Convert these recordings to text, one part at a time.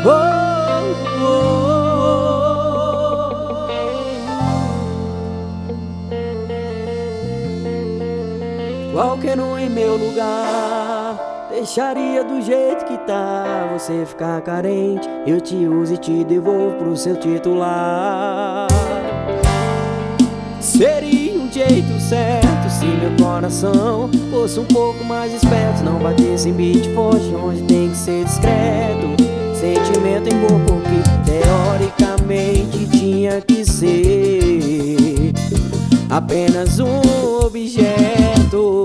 Oh, oh, oh. Qualquer um em meu lugar deixaria do jeito que tá. Você ficar carente, eu te uso e te devolvo pro seu titular. Seria um jeito certo se meu coração fosse um pouco mais esperto, não batesse em beat forte onde tem que ser discreto. Sentimento em corpo que teoricamente tinha que ser apenas um objeto.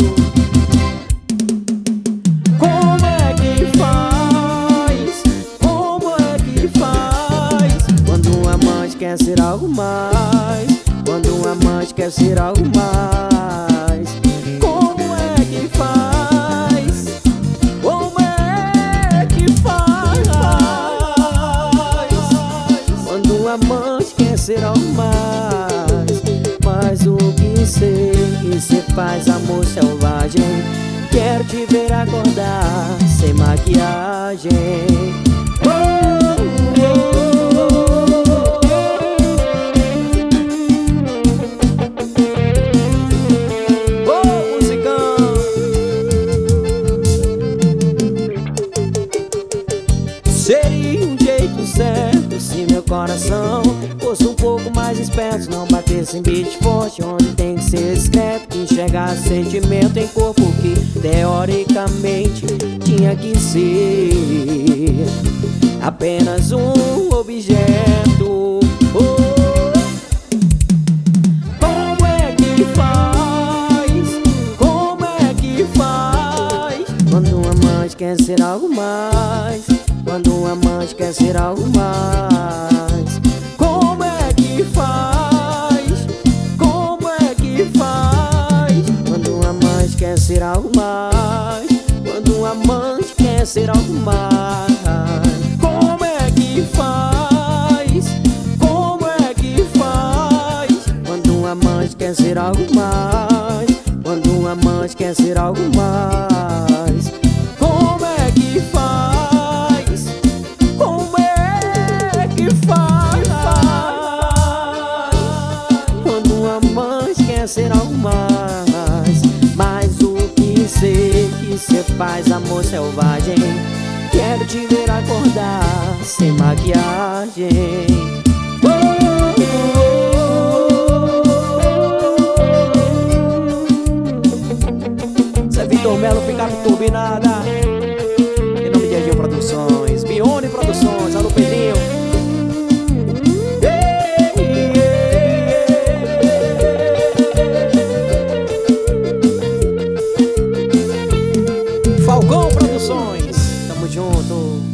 Como é que faz? Como é que faz? Quando um amante quer ser algo mais, quando um amante quer ser algo mais. Como é que faz? Como é que faz? Quando um amante quer ser algo mais, mas o que sei que cê faz, amor selvagem. Quero te ver acordar sem maquiagem. Seria um jeito certo se meu coração fosse um pouco mais esperto, não batesse em beat forte onde tem que ser discreto, enxergar sentimento em corpo que teoricamente tinha que ser apenas um objeto. Como é que faz? Como é que faz? Quando um amante quer ser algo mais, quando um amante quer ser algo mais. Como é que faz? Como é que faz? Quando um amante quer ser algo mais, quando um amante quer ser algo mais. Como é que faz? Como é que faz? Quando um amante quer ser algo mais, quando um amante quer ser algo mais. Como é que faz? Como é que faz? Quando um amante quer ser algo mais, mas o que sei que cê faz, amor selvagem. Quero te ver acordar sem maquiagem. Zé Vitor Melo, picape turbinada. Em nome de Agil Produções, Bione Produções, alô Pedrinho. Falcão Produções, tamo junto.